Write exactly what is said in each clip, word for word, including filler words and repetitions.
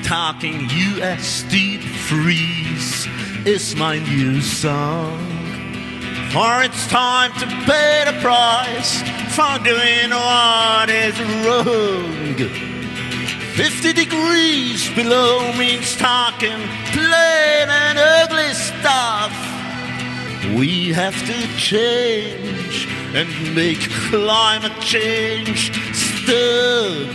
Talking U S deep freeze is my new song. For it's time to pay the price for doing what is wrong. Fifty degrees below means talking plain and ugly stuff. We have to change and make climate change stop.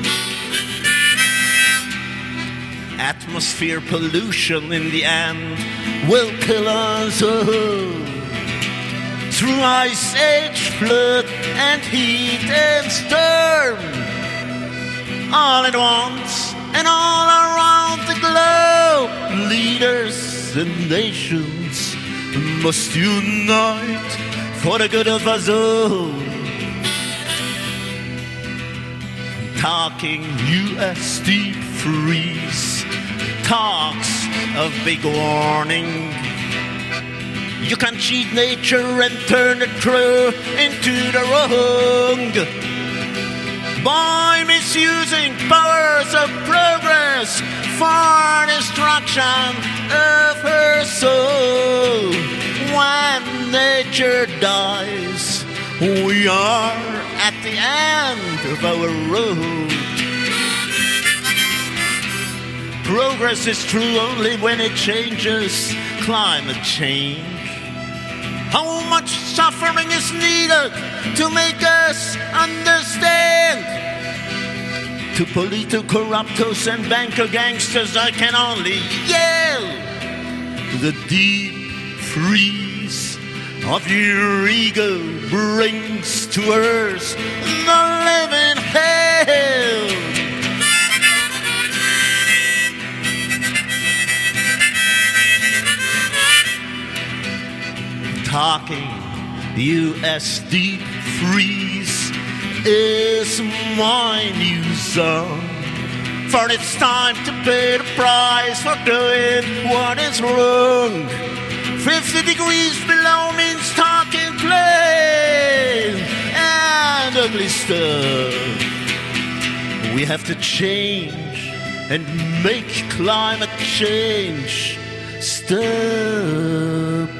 Atmosphere pollution in the end will kill us all. Through ice age, flood and heat and storm, all at once and all around the globe, leaders and nations must unite for the good of us all. Talking U S deep freeze talks of big warning. You can cheat nature and turn the true into the wrong by misusing powers of progress for destruction of her soul. When nature dies, we are at the end of our road. Progress is true only when it changes climate change. How much suffering is needed to make us understand? To political corruptos and banker gangsters, I can only yell. The deep freeze of your ego brings to earth the living hell. Talking U S deep freeze is my new song. For it's time to pay the price for doing what is wrong. Fifty degrees below means talking plain and ugly stuff. We have to change and make climate change stop.